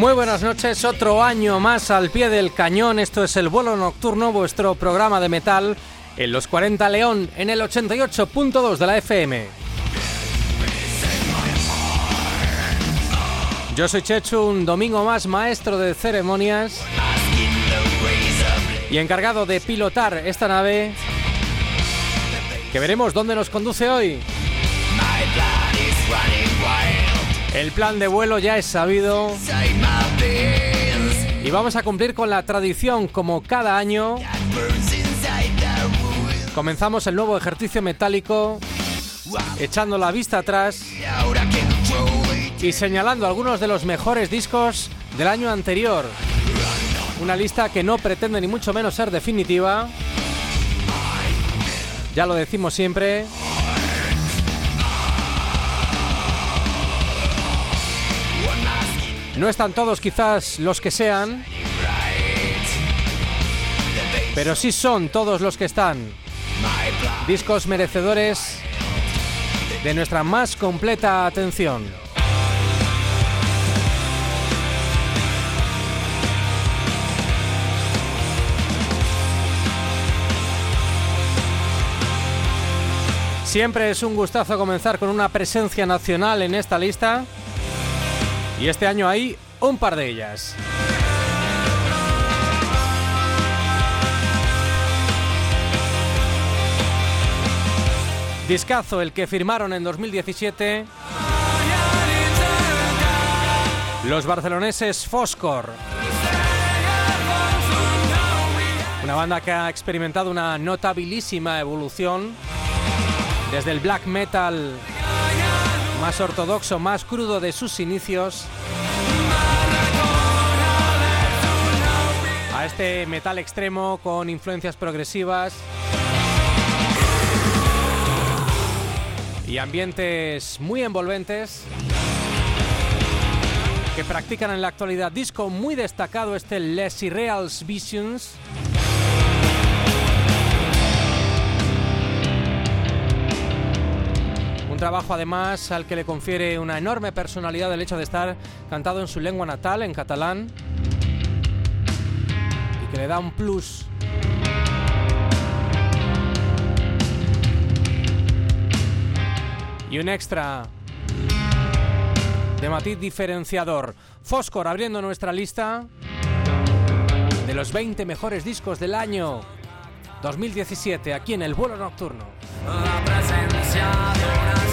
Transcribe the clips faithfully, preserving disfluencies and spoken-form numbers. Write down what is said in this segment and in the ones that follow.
Muy buenas noches, otro año más al pie del cañón. Esto es El Vuelo Nocturno, vuestro programa de metal en los cuarenta León, en el ochenta y ocho punto dos de la F M. Yo soy Chechu, un domingo más maestro de ceremonias y encargado de pilotar esta nave que veremos dónde nos conduce hoy. El plan de vuelo ya es sabido y vamos a cumplir con la tradición como cada año. Comenzamos el nuevo ejercicio metálico echando la vista atrás y señalando algunos de los mejores discos del año anterior. Una lista que no pretende ni mucho menos ser definitiva. Ya lo decimos siempre. No están todos quizás los que sean, pero sí son todos los que están. Discos merecedores de nuestra más completa atención. Siempre es un gustazo comenzar con una presencia nacional en esta lista. Y este año hay un par de ellas. Discazo el que firmaron en dos mil diecisiete los barceloneses Foscor. Una banda que ha experimentado una notabilísima evolución desde el black metal más ortodoxo, más crudo de sus inicios, a este metal extremo con influencias progresivas y ambientes muy envolventes que practican en la actualidad. Disco muy destacado este Les Irreals Visions. Trabajo además al que le confiere una enorme personalidad el hecho de estar cantado en su lengua natal, en catalán, y que le da un plus. Y un extra de matiz diferenciador. Foscor abriendo nuestra lista de los veinte mejores discos del año dos mil diecisiete aquí en El Vuelo Nocturno. La presencia de unas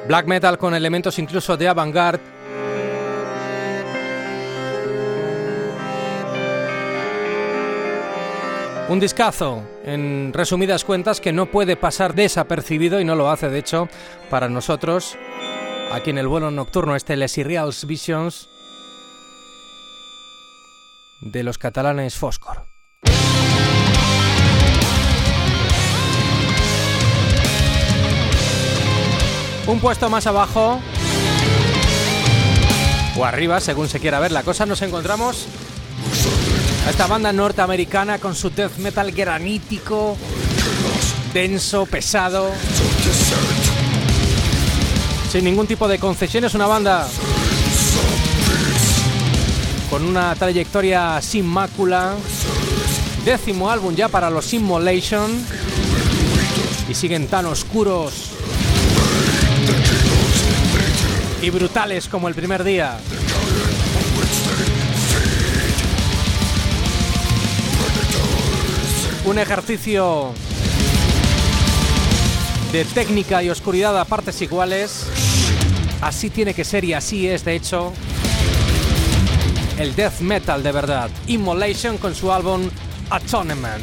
Black metal con elementos incluso de avant-garde. Un discazo, en resumidas cuentas, que no puede pasar desapercibido, y no lo hace de hecho para nosotros aquí en el vuelo nocturno, este Les Irreals Visions de los catalanes Foscor. Un puesto más abajo o arriba, según se quiera ver la cosa, nos encontramos a esta banda norteamericana con su death metal granítico, denso, pesado, sin ningún tipo de concesiones. Una banda con una trayectoria sin mácula, décimo álbum ya para los Immolation, y siguen tan oscuros y brutales como el primer día. Un ejercicio de técnica y oscuridad a partes iguales. Así tiene que ser y así es, de hecho, el death metal de verdad. Immolation con su álbum Atonement.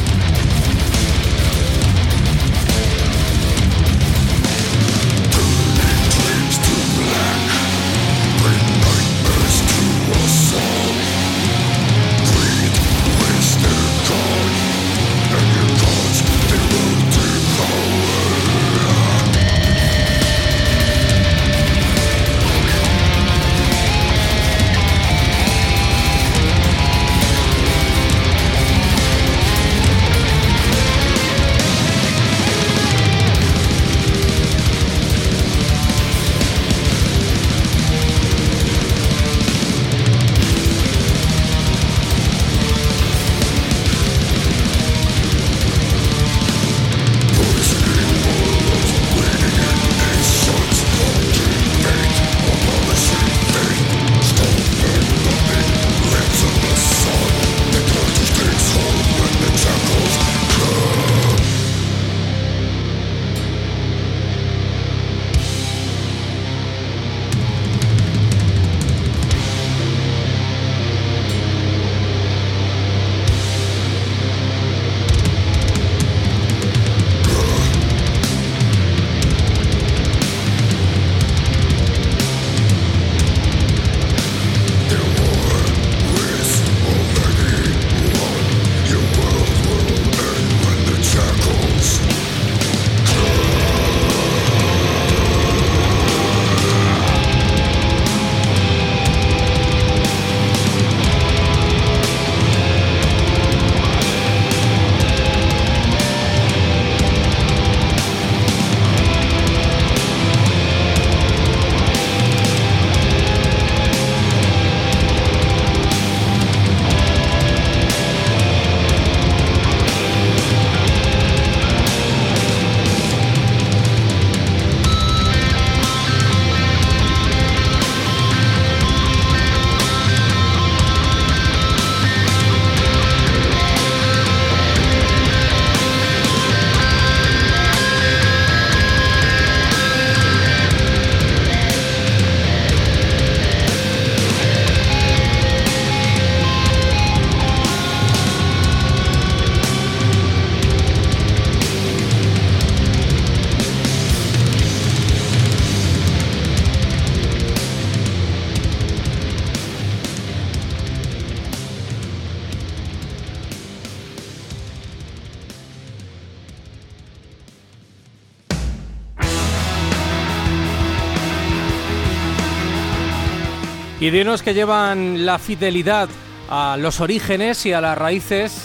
Y de unos que llevan la fidelidad a los orígenes y a las raíces,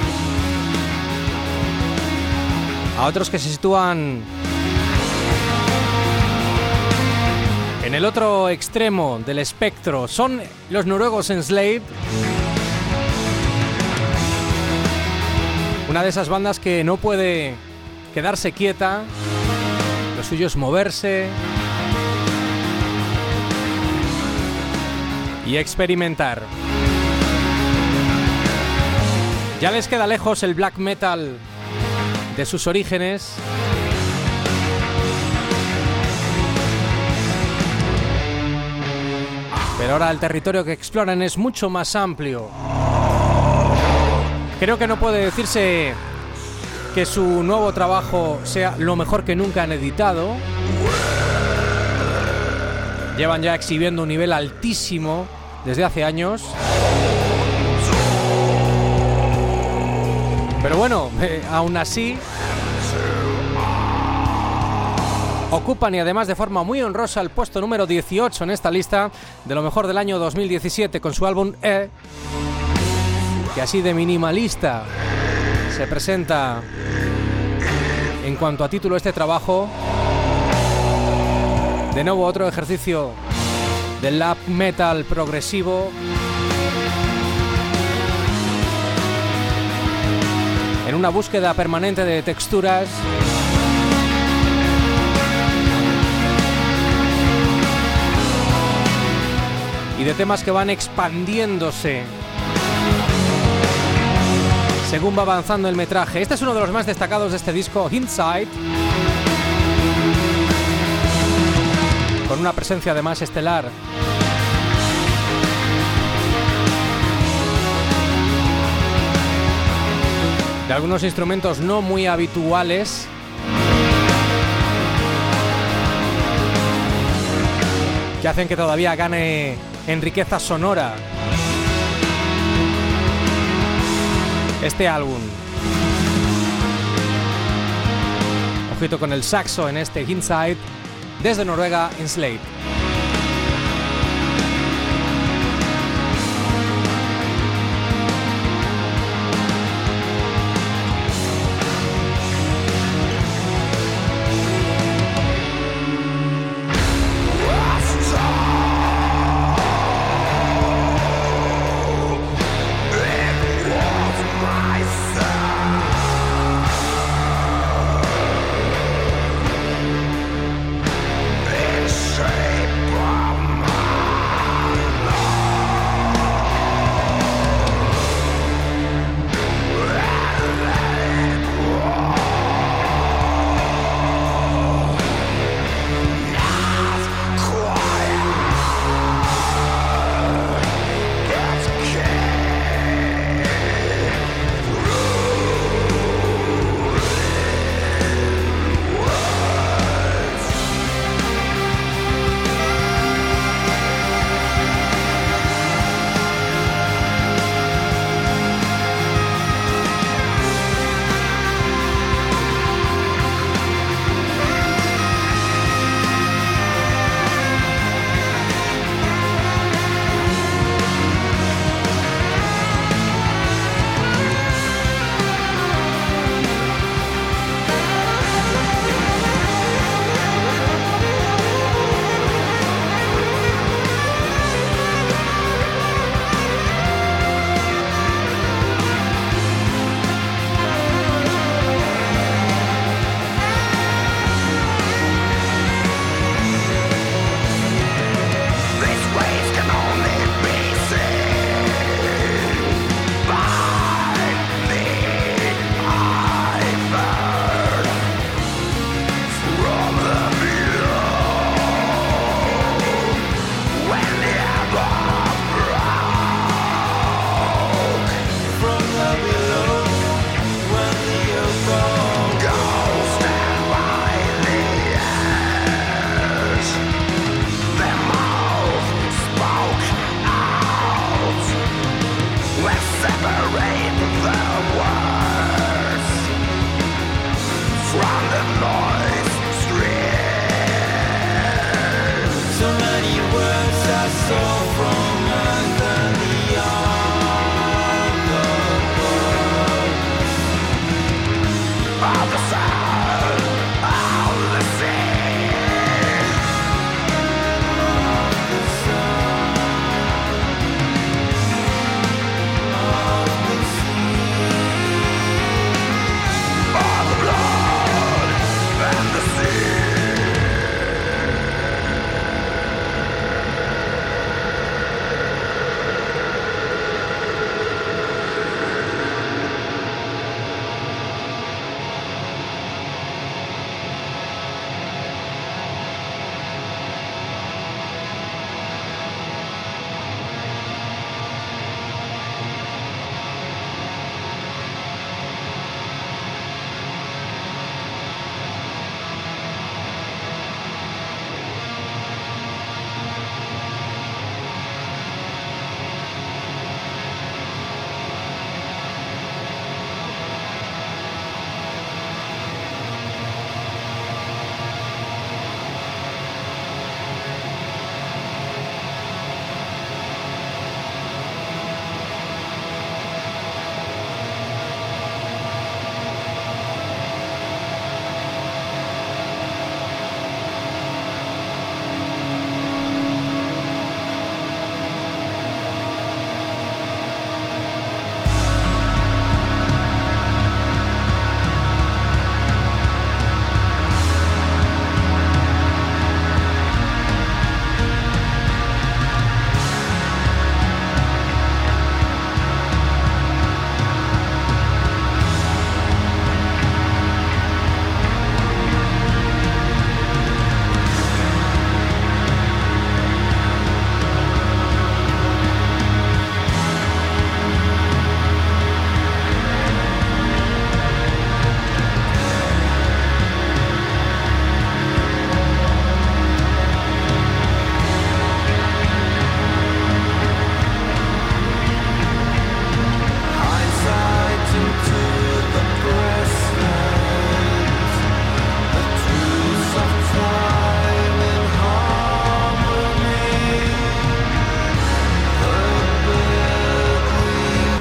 a otros que se sitúan en el otro extremo del espectro. Son los noruegos Enslaved, una de esas bandas que no puede quedarse quieta, lo suyo es moverse y experimentar. Ya les queda lejos el black metal de sus orígenes, Pero ahora el territorio que exploran es mucho más amplio. Creo que no puede decirse que su nuevo trabajo sea lo mejor que nunca han editado. Llevan ya exhibiendo un nivel altísimo desde hace años. Pero bueno, eh, aún así ocupan, y además de forma muy honrosa, el puesto número dieciocho en esta lista de lo mejor del año dos mil diecisiete con su álbum E, que así de minimalista se presenta en cuanto a título este trabajo. De nuevo otro ejercicio del lap metal progresivo, en una búsqueda permanente de texturas y de temas que van expandiéndose según va avanzando el metraje. Este es uno de los más destacados de este disco, Inside, con una presencia además estelar de algunos instrumentos no muy habituales, que hacen que todavía gane en riqueza sonora este álbum. Ojito con el saxo en este Inside, desde Noruega, Enslaved.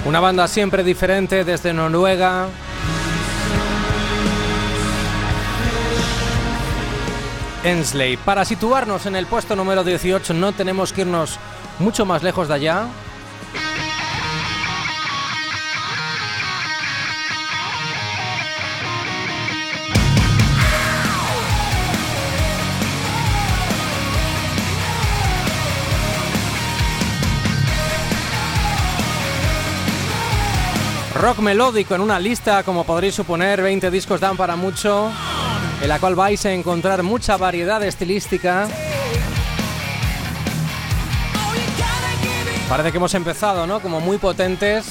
Una banda siempre diferente desde Noruega. Enslave. Para situarnos en el puesto número dieciocho no tenemos que irnos mucho más lejos de allá. Rock melódico en una lista, como podréis suponer, veinte discos dan para mucho, en la cual vais a encontrar mucha variedad estilística. Parece que hemos empezado, ¿no? Como muy potentes.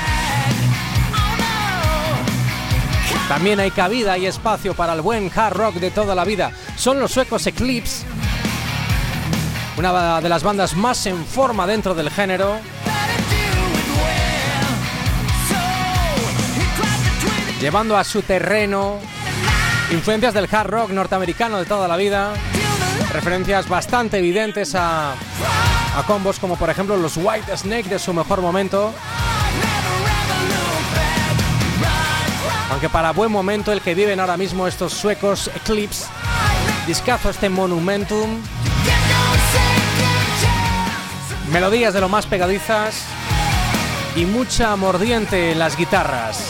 También hay cabida y espacio para el buen hard rock de toda la vida. Son los suecos Eclipse, una de las bandas más en forma dentro del género. Llevando a su terreno influencias del hard rock norteamericano de toda la vida, referencias bastante evidentes a, a combos como por ejemplo los White Snake de su mejor momento, aunque para buen momento el que viven ahora mismo estos suecos Eclipse. Discazo este Monumentum, melodías de lo más pegadizas y mucha mordiente en las guitarras.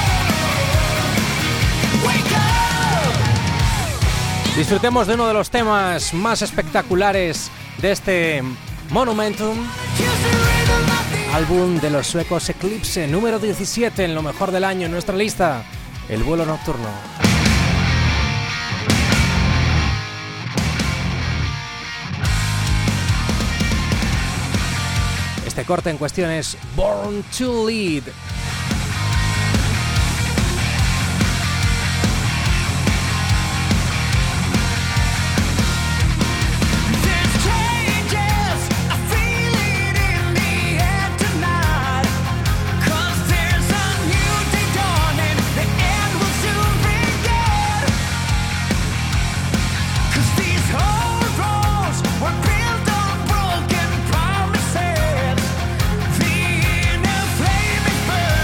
Disfrutemos de uno de los temas más espectaculares de este Monumentum, álbum de los suecos Eclipse, número diecisiete en lo mejor del año en nuestra lista, El vuelo nocturno. Este corte en cuestión es Born to Lead. Burn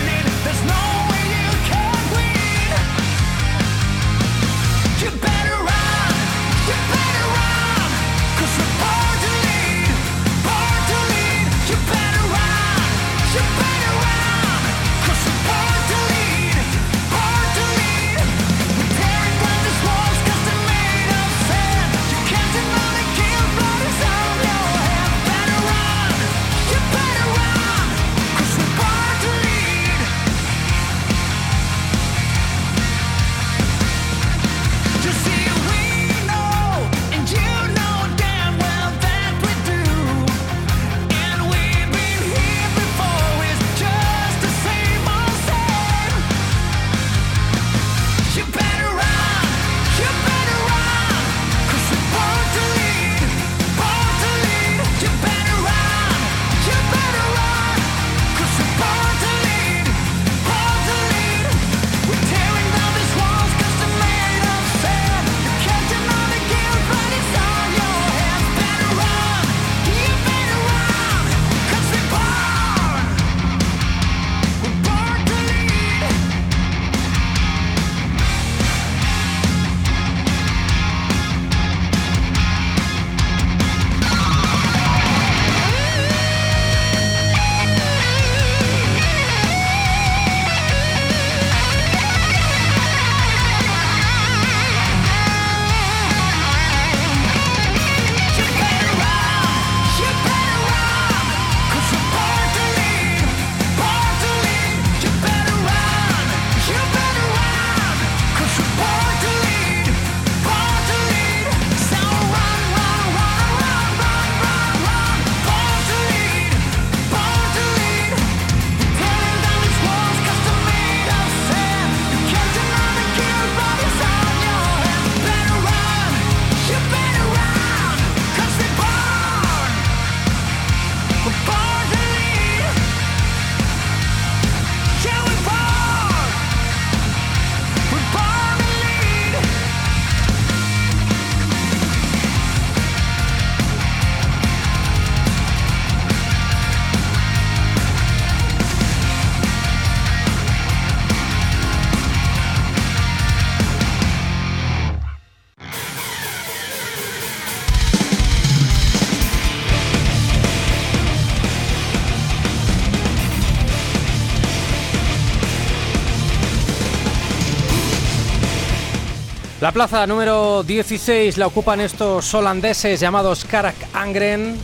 La plaza número dieciséis la ocupan estos holandeses llamados Karak Angren.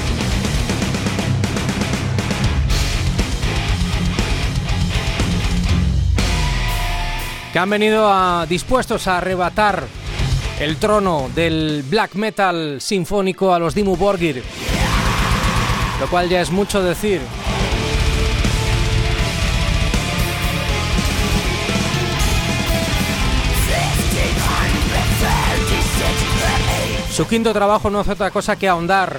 Que han venido a, dispuestos a arrebatar el trono del black metal sinfónico a los Dimmu Borgir, lo cual ya es mucho decir. Su quinto trabajo no hace otra cosa que ahondar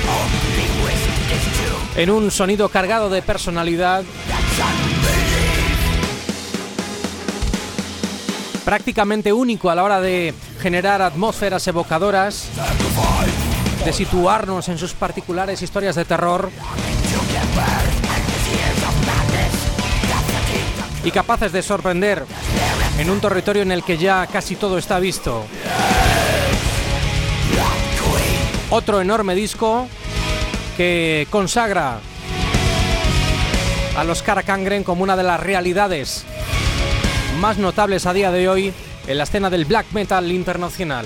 en un sonido cargado de personalidad, prácticamente único a la hora de generar atmósferas evocadoras, de situarnos en sus particulares historias de terror y capaces de sorprender en un territorio en el que ya casi todo está visto. Otro enorme disco que consagra a los Karak Angren como una de las realidades más notables a día de hoy en la escena del black metal internacional.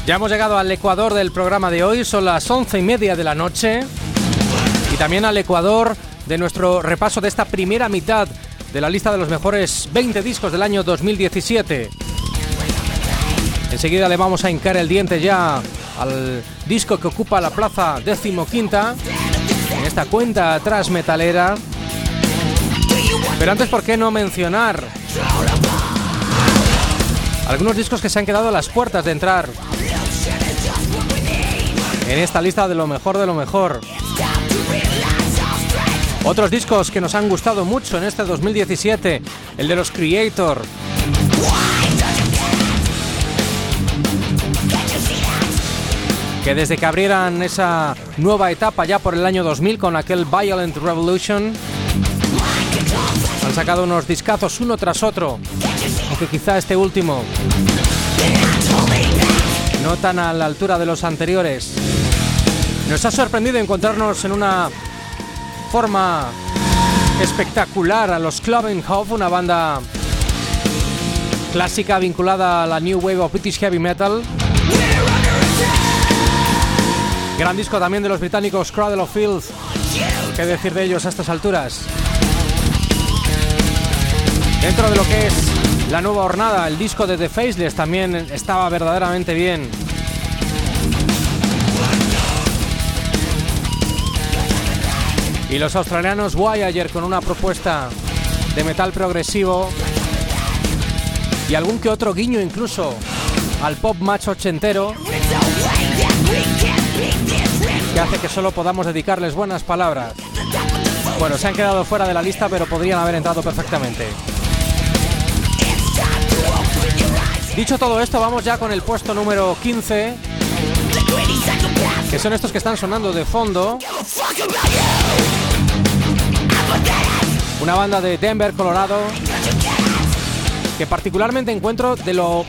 Ya hemos llegado al ecuador del programa de hoy, son las once y media de la noche y también al ecuador de nuestro repaso de esta primera mitad de la lista de los mejores veinte discos del año dos mil diecisiete. Enseguida le vamos a hincar el diente ya al disco que ocupa la plaza decimoquinta en esta cuenta atrás metalera. Pero antes, ¿por qué no mencionar algunos discos que se han quedado a las puertas de entrar en esta lista de lo mejor de lo mejor? Otros discos que nos han gustado mucho en este dos mil diecisiete, el de los Creator, que desde que abrieran esa nueva etapa ya por el año dos mil con aquel Violent Revolution, han sacado unos discazos uno tras otro, aunque quizá este último no tan a la altura de los anteriores. Nos ha sorprendido encontrarnos en una forma espectacular a los Clovenhof, una banda clásica vinculada a la New Wave of British Heavy Metal. Gran disco también de los británicos Cradle of Filth. ¿Qué decir de ellos a estas alturas? Dentro de lo que es la nueva hornada, el disco de The Faceless también estaba verdaderamente bien. Y los australianos Voyager con una propuesta de metal progresivo y algún que otro guiño incluso al pop macho ochentero, que hace que solo podamos dedicarles buenas palabras. Bueno, se han quedado fuera de la lista, pero podrían haber entrado perfectamente. Dicho todo esto, vamos ya con el puesto número quince, que son estos que están sonando de fondo. Una banda de Denver, Colorado, que particularmente encuentro de lo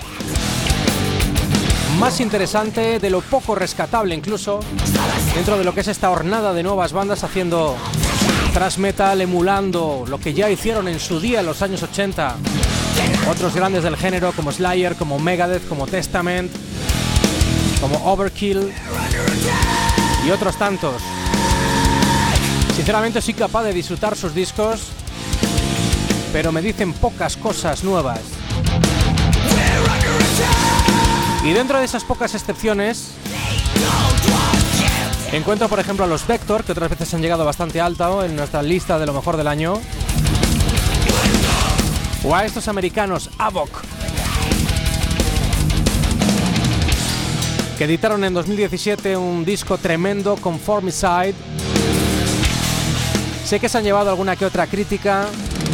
más interesante, de lo poco rescatable incluso, dentro de lo que es esta hornada de nuevas bandas haciendo thrash metal, emulando lo que ya hicieron en su día en los años ochenta otros grandes del género como Slayer, como Megadeth, como Testament, como Overkill y otros tantos. Sinceramente soy capaz de disfrutar sus discos, pero me dicen pocas cosas nuevas. Y dentro de esas pocas excepciones encuentro, por ejemplo, a los Vector, que otras veces han llegado bastante alto en nuestra lista de lo mejor del año, o a estos americanos Havok, que editaron en dos mil diecisiete un disco tremendo con Formicide. Sé que se han llevado alguna que otra crítica,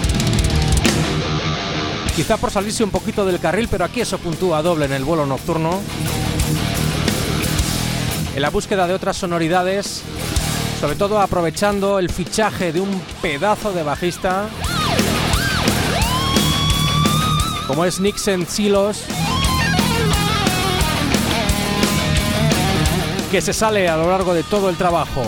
quizá por salirse un poquito del carril, pero aquí eso puntúa doble en el vuelo nocturno, en la búsqueda de otras sonoridades, sobre todo aprovechando el fichaje de un pedazo de bajista como es Nixon Silos, que se sale a lo largo de todo el trabajo.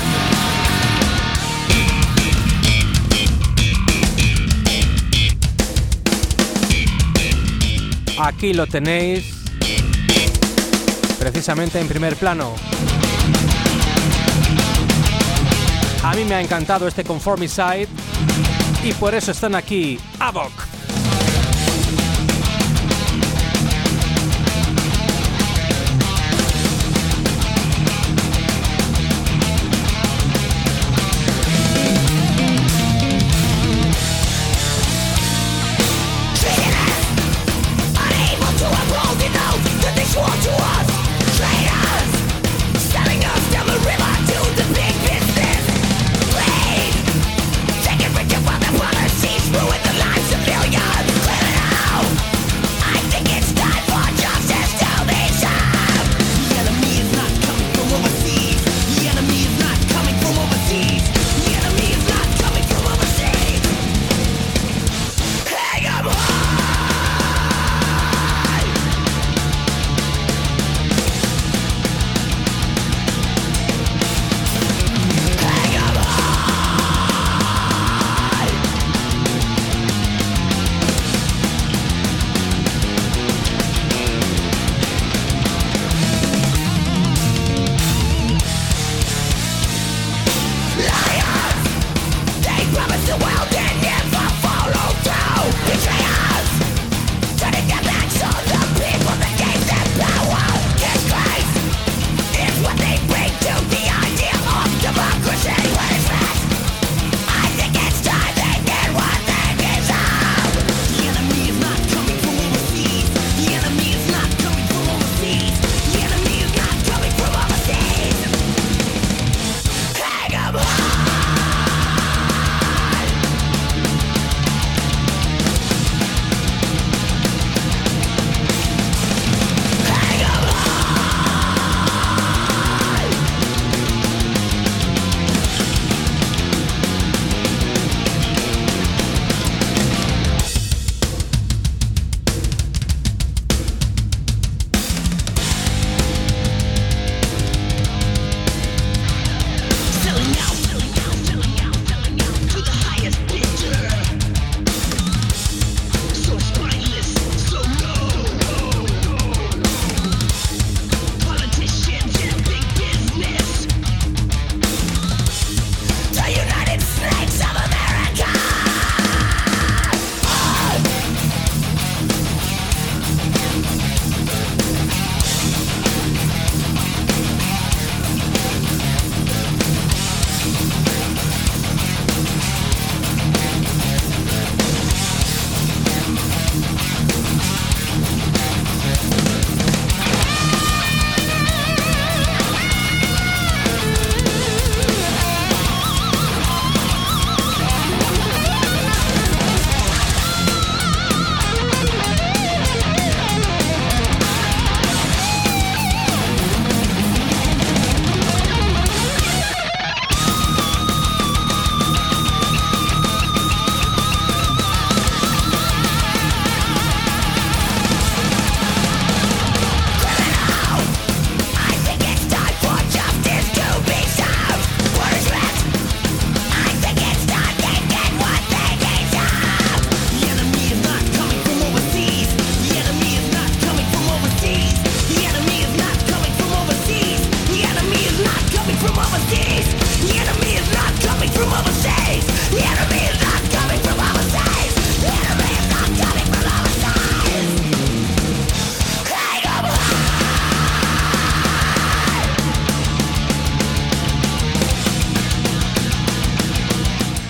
Aquí lo tenéis, precisamente en primer plano. A mí me ha encantado este Conformicide y por eso están aquí Havok. Ruin the lives of millions.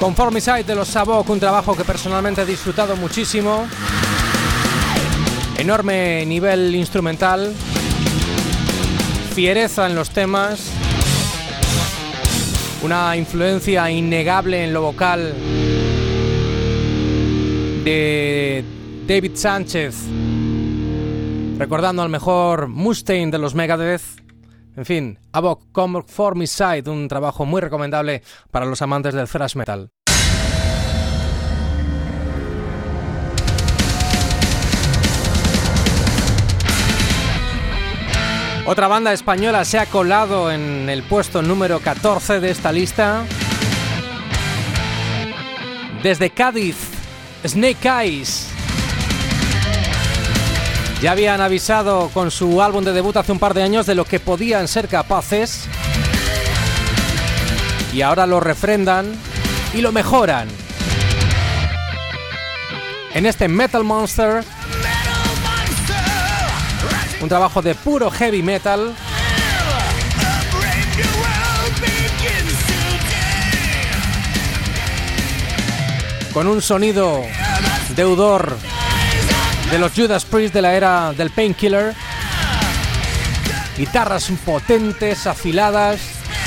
Conformicide de los Sabok, un trabajo que personalmente he disfrutado muchísimo. Enorme nivel instrumental, fiereza en los temas, una influencia innegable en lo vocal de David Sánchez, recordando al mejor Mustaine de los Megadeth. En fin, Sabok Conformicide, un trabajo muy recomendable para los amantes del thrash metal. Otra banda española se ha colado en el puesto número catorce de esta lista. Desde Cádiz, Snake Eyes. Ya habían avisado con su álbum de debut hace un par de años de lo que podían ser capaces. Y ahora lo refrendan y lo mejoran. En este Metal Monster, un trabajo de puro heavy metal, con un sonido deudor de los Judas Priest de la era del Painkiller, guitarras potentes, afiladas.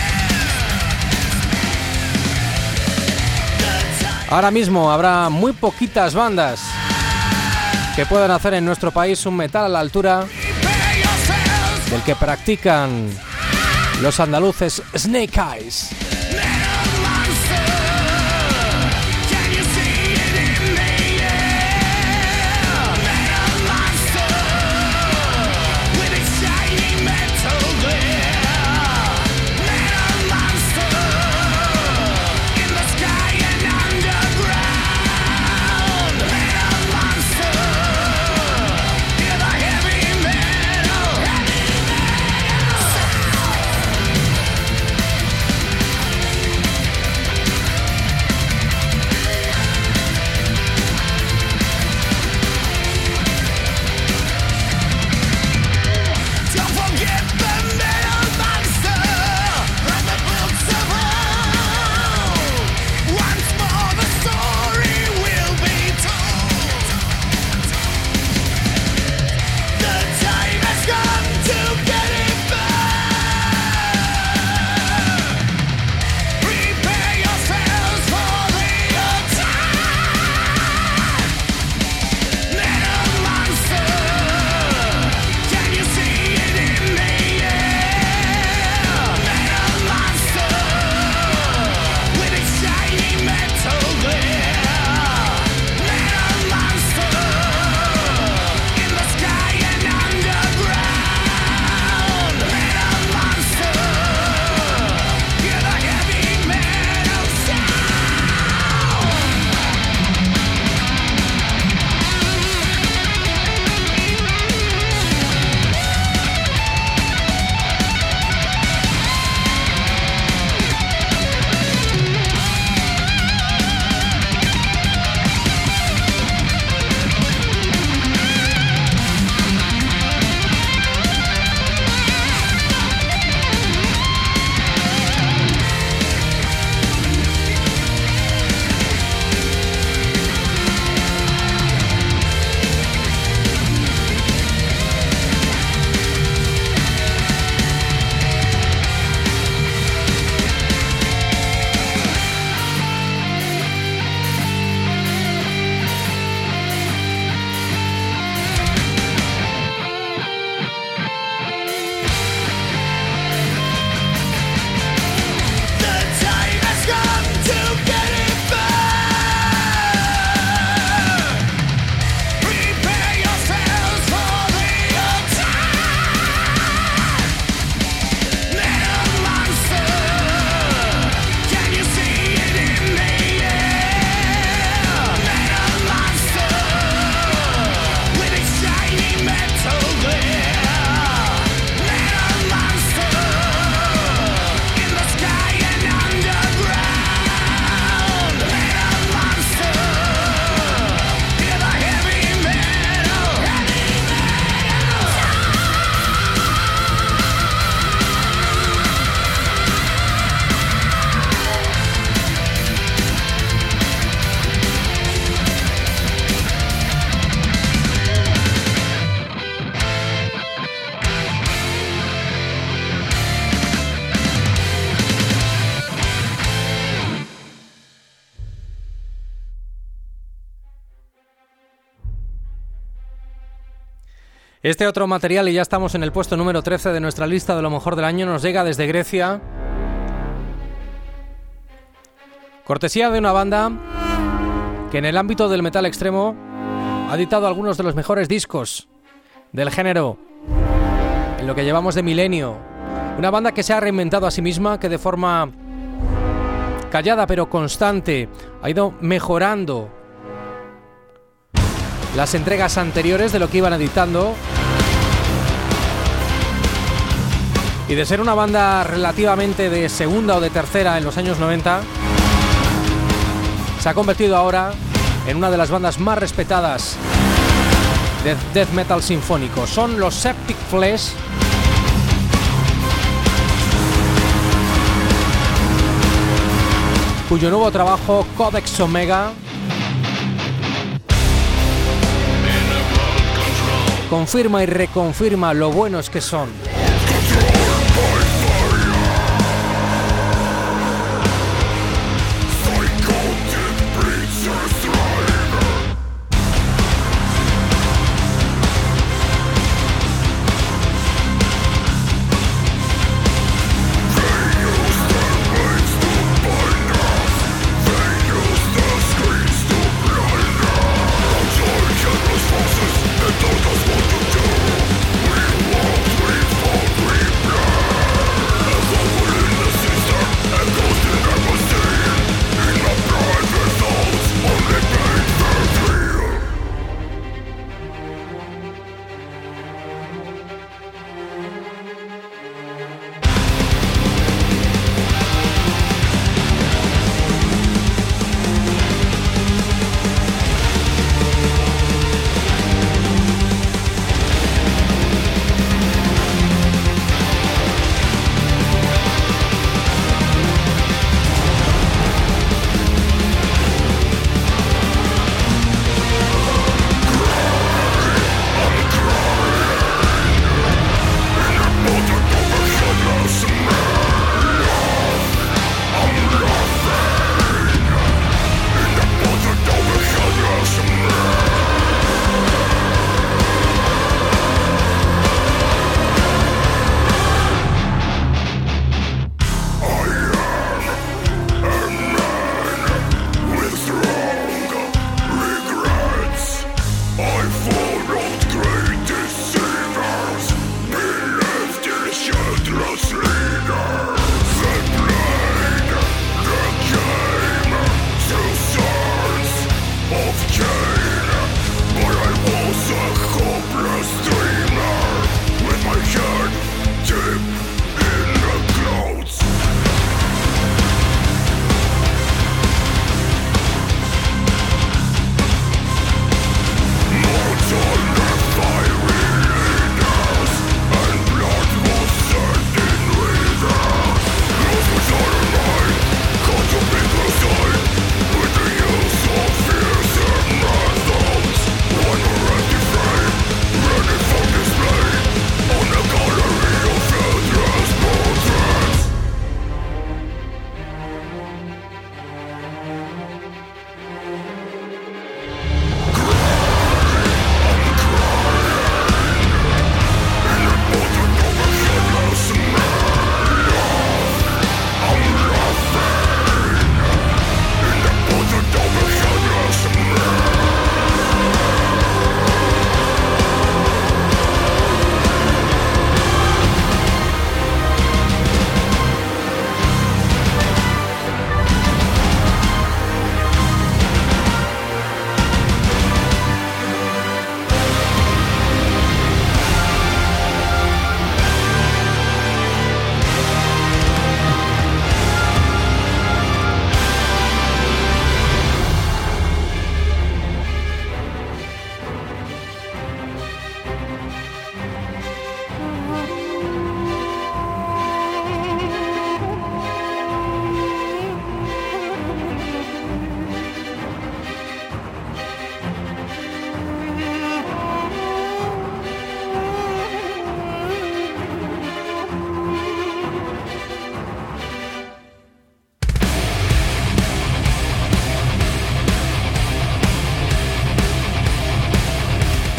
Ahora mismo habrá muy poquitas bandas que puedan hacer en nuestro país un metal a la altura del que practican los andaluces Snake Eyes. Este otro material, y ya estamos en el puesto número trece de nuestra lista de lo mejor del año, nos llega desde Grecia. Cortesía de una banda que en el ámbito del metal extremo ha editado algunos de los mejores discos del género en lo que llevamos de milenio. Una banda que se ha reinventado a sí misma, que de forma callada pero constante ha ido mejorando las entregas anteriores de lo que iban editando, y de ser una banda relativamente de segunda o de tercera en los años noventa, se ha convertido ahora en una de las bandas más respetadas de death metal sinfónico. Son los Septic Flesh, cuyo nuevo trabajo, Codex Omega, confirma y reconfirma lo buenos que son. Todos want to do. We walk with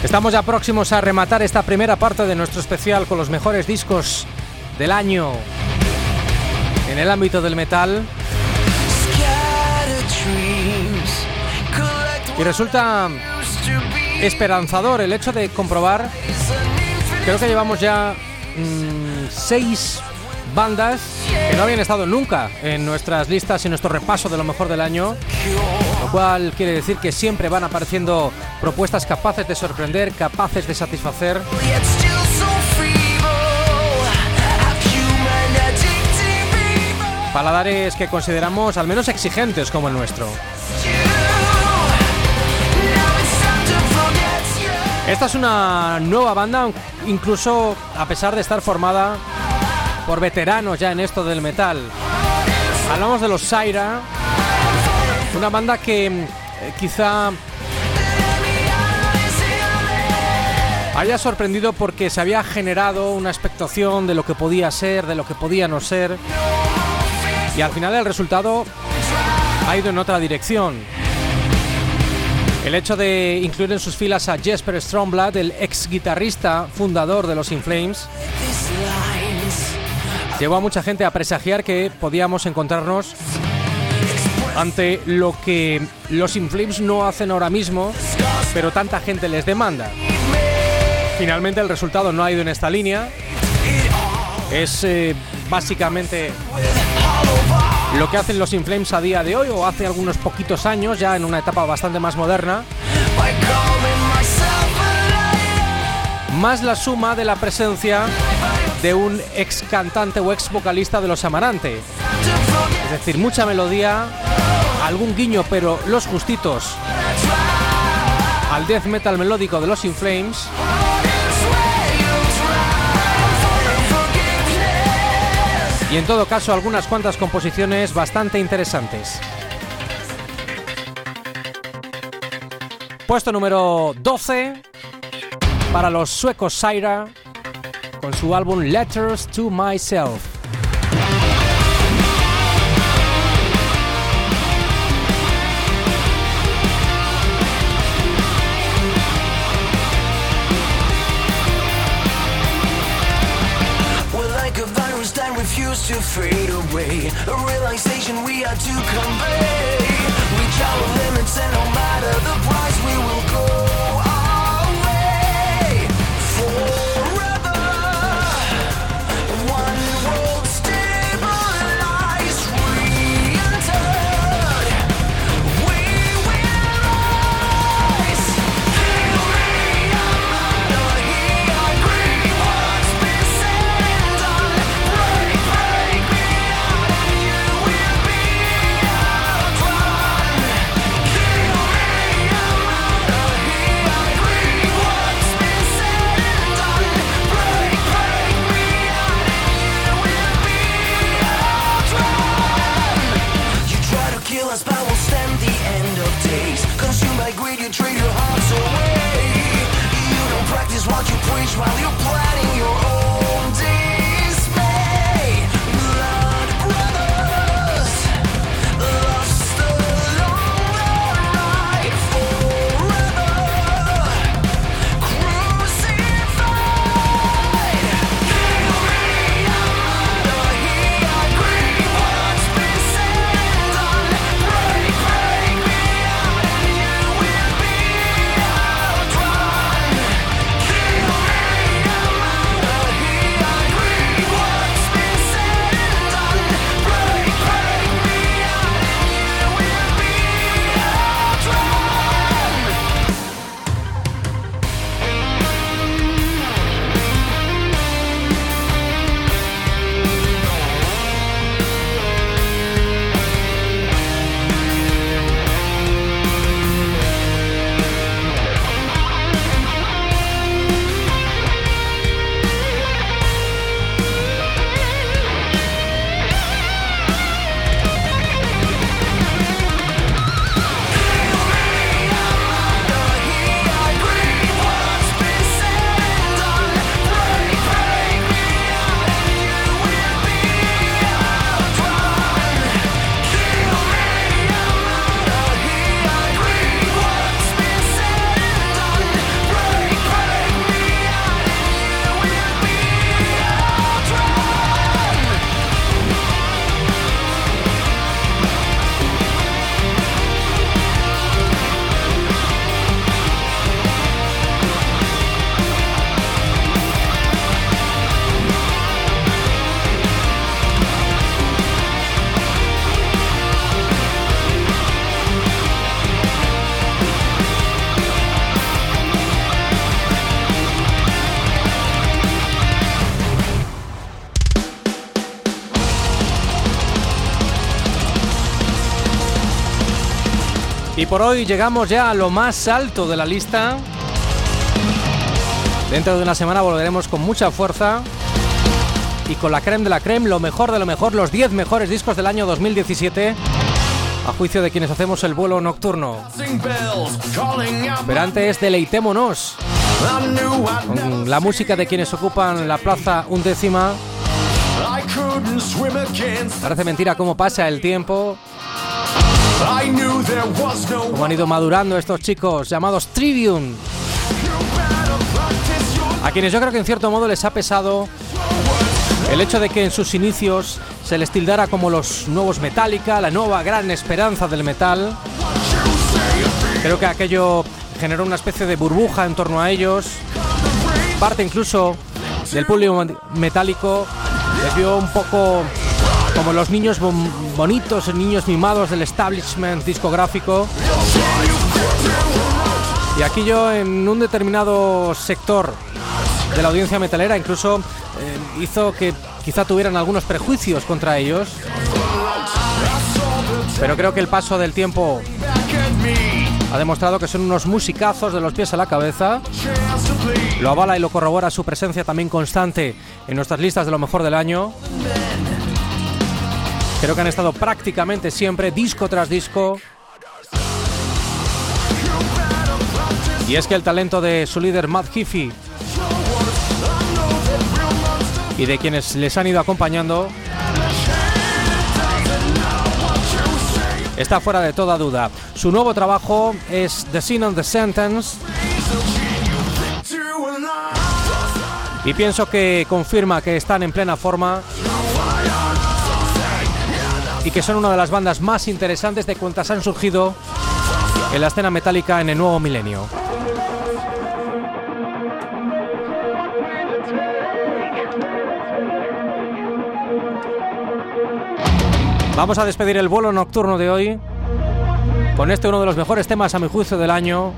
Estamos ya próximos a rematar esta primera parte de nuestro especial con los mejores discos del año en el ámbito del metal. Y resulta esperanzador el hecho de comprobar, creo que llevamos ya mmm, seis bandas que no habían estado nunca en nuestras listas y nuestro repaso de lo mejor del año, lo cual quiere decir que siempre van apareciendo propuestas capaces de sorprender, capaces de satisfacer, paladares que consideramos al menos exigentes como el nuestro. Esta es una nueva banda, incluso a pesar de estar formada por veteranos ya en esto del metal. Hablamos de los Saira, una banda que eh, quizá haya sorprendido porque se había generado una expectación de lo que podía ser, de lo que podía no ser, y al final el resultado ha ido en otra dirección. El hecho de incluir en sus filas a Jesper Stromblad, el ex guitarrista fundador de los In Flames, llevó a mucha gente a presagiar que podíamos encontrarnos ante lo que los In Flames no hacen ahora mismo, pero tanta gente les demanda. Finalmente el resultado no ha ido en esta línea. Es eh, básicamente lo que hacen los In Flames a día de hoy, o hace algunos poquitos años, ya en una etapa bastante más moderna, más la suma de la presencia de un ex cantante o ex vocalista de los Amarante. Es decir, mucha melodía, algún guiño, pero los justitos al death metal melódico de los In Flames. Y en todo caso, algunas cuantas composiciones bastante interesantes. Puesto número doce para los suecos Saira, con su álbum Letters to Myself. To fade away, a realization we had to convey. Reach our limits and no matter the price we will go our way. Forever, one world stabilized, re-entered, we will rise. Kill me, I'm out of here, I agree what's been said and done. Break, break me out and you will be outrun. Kill me, I'm out of here, I agree what's been said and done. Break, break me out and you will be outrun. You try to kill us but we'll stand the end of days. Consumed by greed you trade your hearts away. You don't practice what you preach while you're planning your own dismay. Blood brothers lost along the ride. Forever crucified. Kill me, I'm out of here, I agree what's been said and done. Break, break me out and you will be outrun. Kill me, I'm Y por hoy llegamos ya a lo más alto de la lista. Dentro de una semana volveremos con mucha fuerza y con la creme de la creme, lo mejor de lo mejor, los diez mejores discos del año dos mil diecisiete, a juicio de quienes hacemos el vuelo nocturno. Pero antes, deleitémonos con la música de quienes ocupan la plaza undécima. Parece mentira cómo pasa el tiempo, cómo han ido madurando estos chicos llamados Trivium, a quienes yo creo que en cierto modo les ha pesado el hecho de que en sus inicios se les tildara como los nuevos Metallica, la nueva gran esperanza del metal. Creo que aquello generó una especie de burbuja en torno a ellos. Parte incluso del público metálico les vio un poco como los niños bonitos, niños mimados del establishment discográfico. Y aquí yo, en un determinado sector de la audiencia metalera, incluso eh, hizo que quizá tuvieran algunos prejuicios contra ellos. Pero creo que el paso del tiempo ha demostrado que son unos musicazos de los pies a la cabeza. Lo avala y lo corrobora su presencia también constante en nuestras listas de lo mejor del año. Creo que han estado prácticamente siempre, disco tras disco. Y es que el talento de su líder Matt Heafy y de quienes les han ido acompañando está fuera de toda duda. Su nuevo trabajo es The Sin and the Sentence, y pienso que confirma que están en plena forma y que son una de las bandas más interesantes de cuantas han surgido en la escena metálica en el nuevo milenio. Vamos a despedir el vuelo nocturno de hoy con este, uno de los mejores temas a mi juicio del año,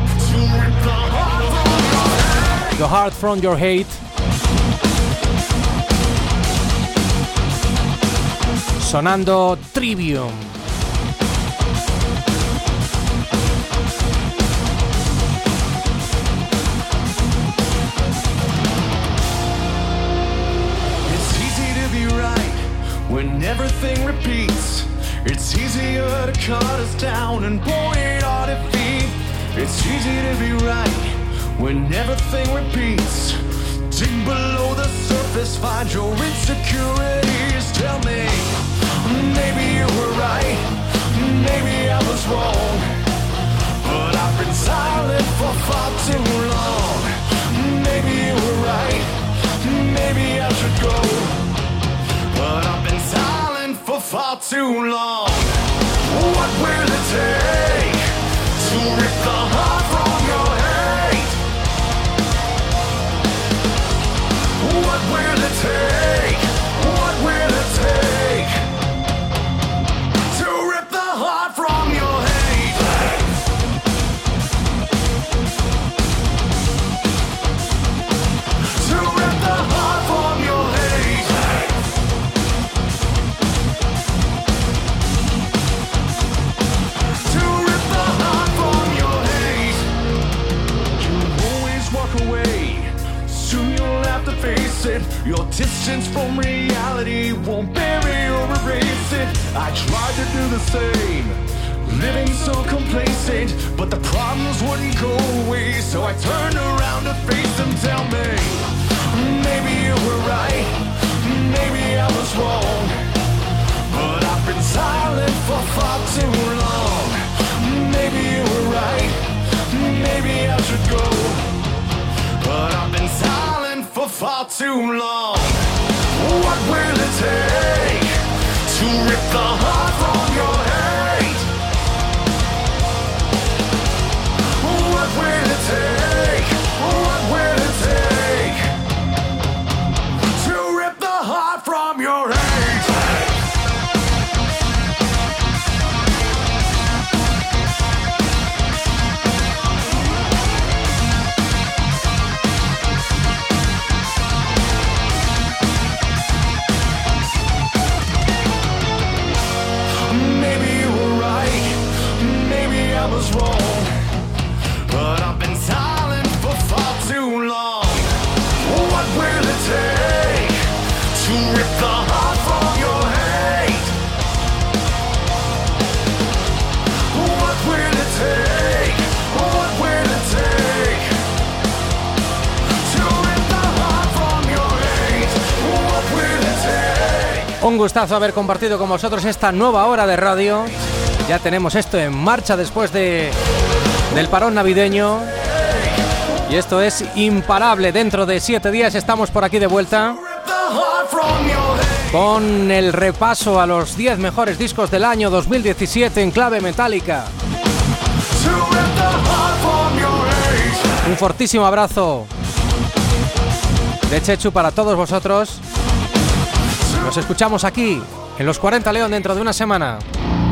The Heart From Your Hate, sonando Trivium. When everything repeats, it's easier to cut us down and point our defeat. It's easy to be right when everything repeats. Dig below the surface, find your insecurities. Tell me, maybe you were right, maybe I was wrong, but I've been silent for far too long. Maybe you were right, maybe I should go, but I've been silent for far too long. What will it take to rip the heart from your hate? What will it take? What will it take to rip the heart from your hate? To rip the heart from your hate. Face it, your distance from reality won't bury or erase it. I tried to do the same, living so complacent, but the problems wouldn't go away, so I turned around to face them. Tell me, maybe you were right, maybe I was wrong, but I've been silent for far too long. Maybe you were right, maybe I should go, but I've been silent for far too long. What will it take to rip the heart from your hate? What will it take? What will it take to rip the heart from your hate? Un gustazo haber compartido con vosotros esta nueva hora de radio. Ya tenemos esto en marcha después de, del parón navideño. Y esto es imparable. Dentro de siete días estamos por aquí de vuelta con el repaso a los diez mejores discos del año dos mil diecisiete en clave metálica. Un fortísimo abrazo de Chechu para todos vosotros. Nos escuchamos aquí en Los cuarenta León dentro de una semana.